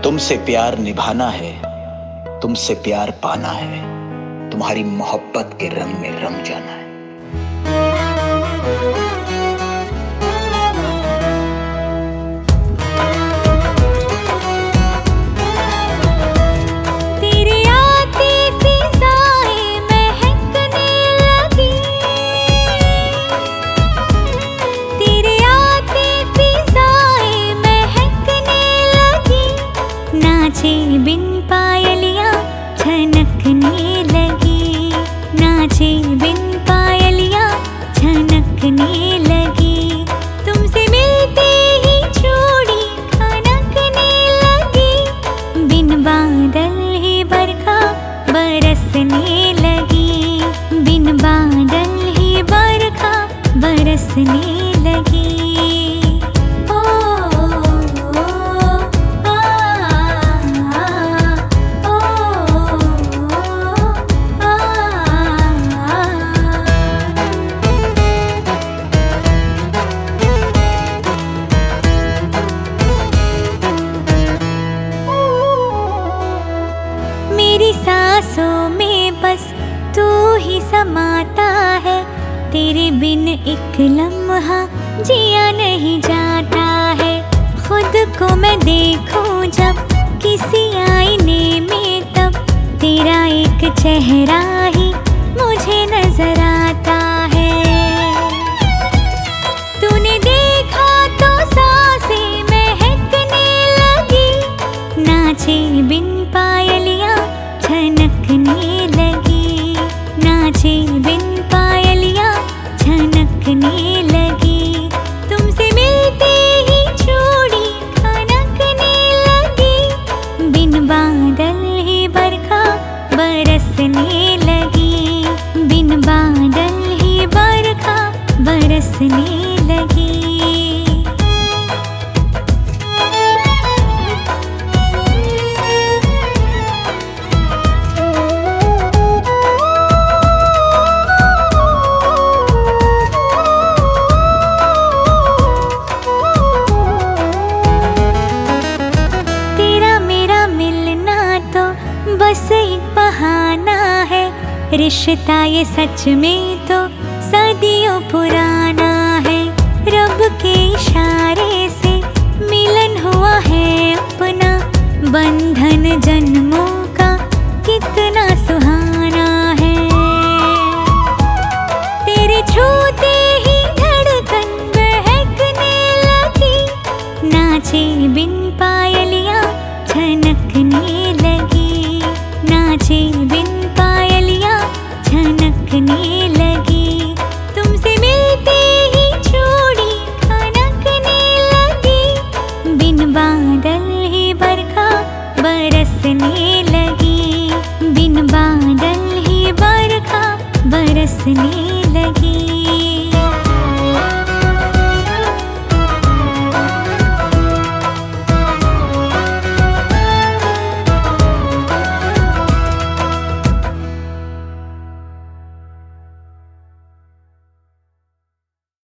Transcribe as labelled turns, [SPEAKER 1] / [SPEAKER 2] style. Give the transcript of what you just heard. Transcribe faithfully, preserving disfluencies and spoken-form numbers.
[SPEAKER 1] तुमसे प्यार निभाना है, तुमसे प्यार पाना है, तुम्हारी मोहब्बत के रंग में रंग जाना है।
[SPEAKER 2] नाचे बिन पायलियाँ छनकने लगी, नाचे बिन पायलियाँ छनकने लगी। तुमसे मिलते ही चूड़ी खनकने लगी, बिन बादल ही बरखा बरसने लगी, बिन बादल ही बरखा बरसने लगी। मेरी सांसों में बस तू ही समाता है, तेरे बिन एक लम्हा जिया नहीं जाता है। खुद को मैं देखूं जब किसी आईने में, तब तेरा एक चेहरा ही मुझे नजर आता है। तूने देखा तो सांसें महकने लगी, नाचे बिन पायलियाँ छनकने लगी, नाचे बिन पायलियाँ छनकने लगी। तुमसे मिलते ही चूड़ी खनकने लगी, बिन बादल ही बरखा बरसने लगी, बिन बादल ही बरखा बरसने लगी। बस एक बहाना है, रिश्ता ये सच में तो सदियों पुराना है। रब के इशारे से मिलन हुआ है अपना, बंधन जन्मों का कितना सुहाना है। तेरे छूते ही धड़कन बहकने लगी, नाचे बिन पायलियाँ छनकने लगी, नाचे बिन पायलियाँ छनकने लगी। तुमसे मिलते ही चूड़ी खनकने लगी, बिन बादल ही बरखा बरसने लगी, बिन बादल ही बरखा बरसने